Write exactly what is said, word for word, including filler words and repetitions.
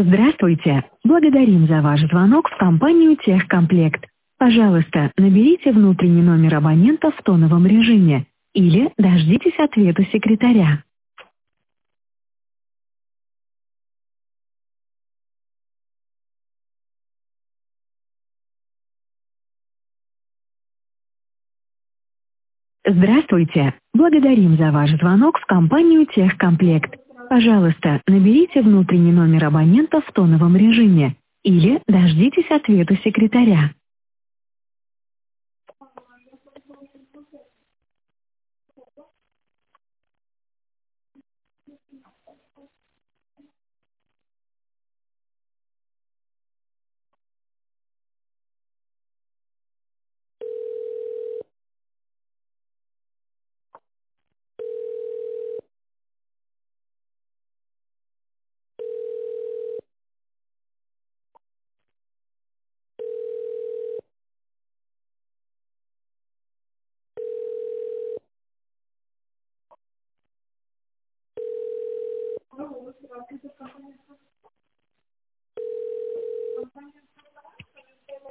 Здравствуйте! Благодарим за ваш звонок в компанию Техкомплект. Пожалуйста, наберите внутренний номер абонента в тоновом режиме или дождитесь ответа секретаря. Здравствуйте! Благодарим за ваш звонок в компанию Техкомплект. Пожалуйста, наберите внутренний номер абонента в тоновом режиме или дождитесь ответа секретаря.